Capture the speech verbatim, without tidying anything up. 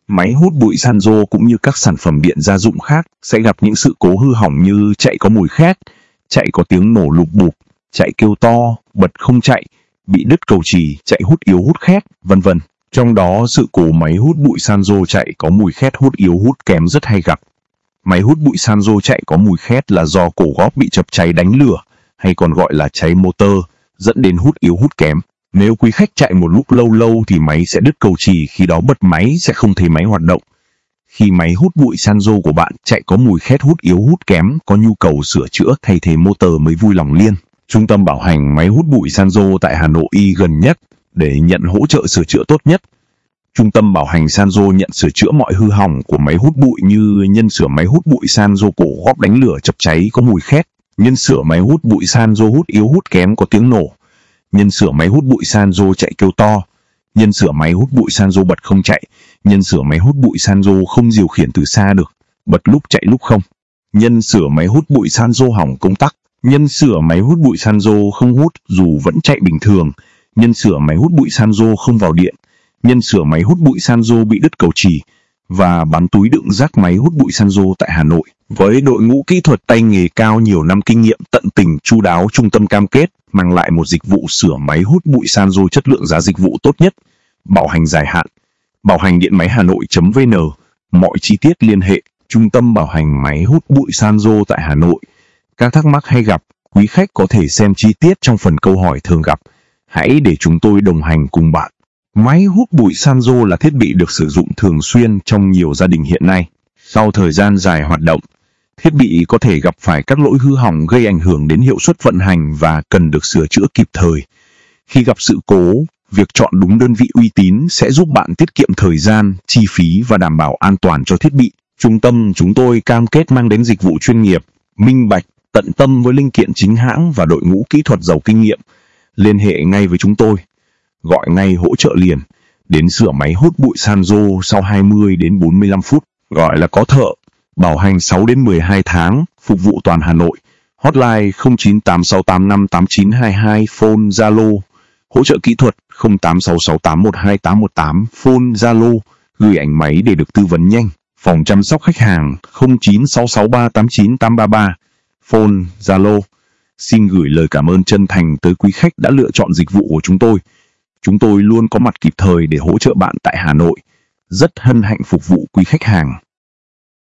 Máy hút bụi Sanyo cũng như các sản phẩm điện gia dụng khác sẽ gặp những sự cố hư hỏng như chạy có mùi khét, chạy có tiếng nổ lụp bụp, chạy kêu to, bật không chạy, bị đứt cầu chì, chạy hút yếu hút khét, vân vân. Trong đó, sự cố máy hút bụi Sanyo chạy có mùi khét hút yếu hút kém rất hay gặp. Máy hút bụi Sanyo chạy có mùi khét là do cổ góp bị chập cháy đánh lửa, hay còn gọi là cháy motor, dẫn đến hút yếu hút kém. Nếu quý khách chạy một lúc lâu lâu thì máy sẽ đứt cầu chì, khi đó bật máy sẽ không thấy máy hoạt động. Khi máy hút bụi Sanyo của bạn chạy có mùi khét hút yếu hút kém, có nhu cầu sửa chữa thay thế motor mới vui lòng liên. Trung tâm bảo hành máy hút bụi Sanyo tại Hà Nội Y gần nhất để nhận hỗ trợ sửa chữa tốt nhất. Trung tâm bảo hành Sanyo nhận sửa chữa mọi hư hỏng của máy hút bụi như nhân sửa máy hút bụi Sanyo cổ góp đánh lửa chập cháy có mùi khét, nhân sửa máy hút bụi Sanyo hút yếu hút kém có tiếng nổ, nhân sửa máy hút bụi Sanyo chạy kêu to, nhân sửa máy hút bụi Sanyo bật không chạy, nhân sửa máy hút bụi Sanyo không điều khiển từ xa được, bật lúc chạy lúc không, nhân sửa máy hút bụi Sanyo hỏng công tắc, nhân sửa máy hút bụi Sanyo không hút dù vẫn chạy bình thường, nhân sửa máy hút bụi Sanyo không vào điện, nhân sửa máy hút bụi Sanyo bị đứt cầu chì, và bán túi đựng rác máy hút bụi Sanyo tại Hà Nội. Với đội ngũ kỹ thuật tay nghề cao, nhiều năm kinh nghiệm, tận tình chu đáo, trung tâm cam kết mang lại một dịch vụ sửa máy hút bụi Sanyo chất lượng, giá dịch vụ tốt nhất, bảo hành dài hạn. Bảo hành điện máy Hà Nội.vn. Mọi chi tiết liên hệ Trung tâm bảo hành máy hút bụi Sanyo tại Hà Nội. Các thắc mắc hay gặp, quý khách có thể xem chi tiết trong phần câu hỏi thường gặp. Hãy để chúng tôi đồng hành cùng bạn. Máy hút bụi Sanyo là thiết bị được sử dụng thường xuyên trong nhiều gia đình hiện nay. Sau thời gian dài hoạt động, thiết bị có thể gặp phải các lỗi hư hỏng gây ảnh hưởng đến hiệu suất vận hành và cần được sửa chữa kịp thời. Khi gặp sự cố, việc chọn đúng đơn vị uy tín sẽ giúp bạn tiết kiệm thời gian, chi phí và đảm bảo an toàn cho thiết bị. Trung tâm chúng tôi cam kết mang đến dịch vụ chuyên nghiệp, minh bạch, tận tâm với linh kiện chính hãng và đội ngũ kỹ thuật giàu kinh nghiệm. Liên hệ ngay với chúng tôi. Gọi ngay hỗ trợ liền. Đến sửa máy hút bụi Sanyo sau hai mươi đến bốn mươi lăm phút. Gọi là có thợ. Bảo hành sáu đến mười hai tháng. Phục vụ toàn Hà Nội. Hotline không chín tám sáu tám năm tám chín hai hai. Phone Zalo. Hỗ trợ kỹ thuật không tám sáu sáu tám một hai tám một tám. Phone Zalo. Gửi ảnh máy để được tư vấn nhanh. Phòng chăm sóc khách hàng không chín sáu sáu ba tám chín tám ba ba. Phone Zalo. Xin gửi lời cảm ơn chân thành tới quý khách đã lựa chọn dịch vụ của chúng tôi. Chúng tôi luôn có mặt kịp thời để hỗ trợ bạn tại Hà Nội. Rất hân hạnh phục vụ quý khách hàng.